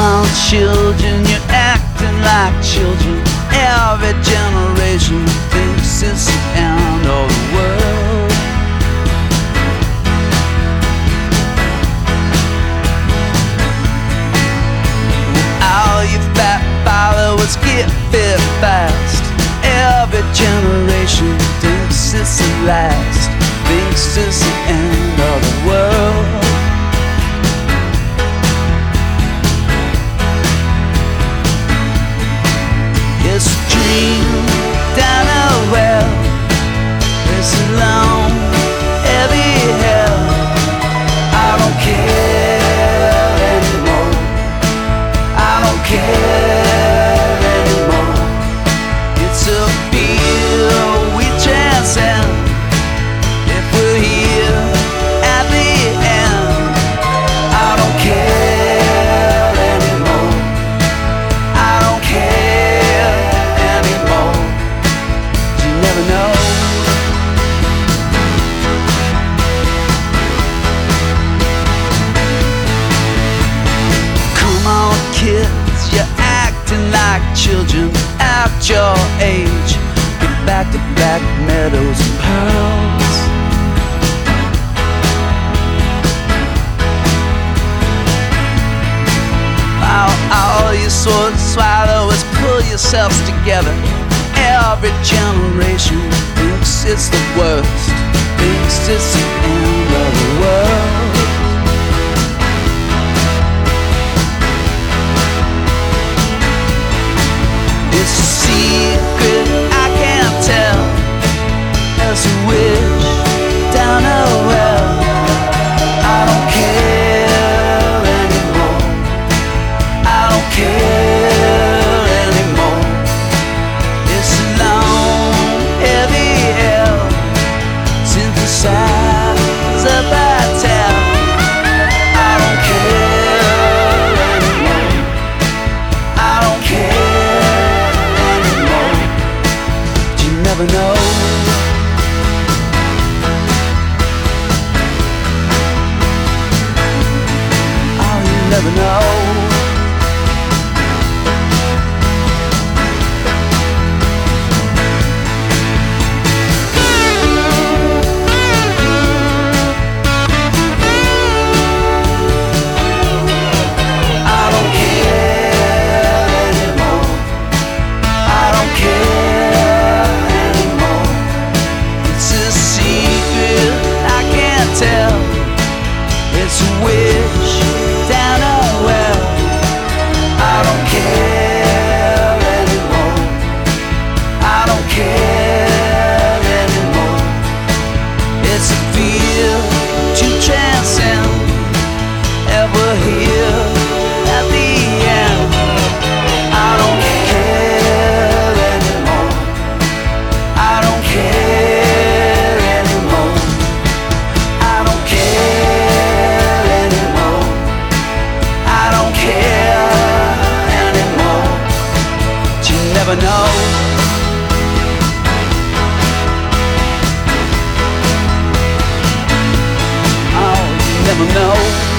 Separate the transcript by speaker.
Speaker 1: on, children, you're acting like children. Every generation thinks it's the end of the world. All you fat followers get fit fast. Every generation thinks it's the last, thinks it's the end of the world. It's a dream down a well. It's a long, heavy hell. I don't care anymore. I don't care anymore. It's a field we transcend. If we're here at the end, I don't care anymore. I don't care anymore. You never know. Come on, kids, you're acting like children at your age. Get back to Black Meadows and Pearls. All you sword swallowers, pull yourselves together. Every generation thinks it's the worst, thinks it's the end of the world. It's a secret I can't tell. There's a wish down a well. I don't care anymore. I don't care anymore. It's a long, heavy hell. Synthesize a battle. I don't care anymore. I don't care anymore. You never know. Oh, you never know. It's a wish down a well. I don't care anymore. I don't care anymore. It's a field to transcend. Ever here at the end. I don't care anymore. I don't care anymore. I don't care anymore. I don't care anymore. You never know. Oh, you never know.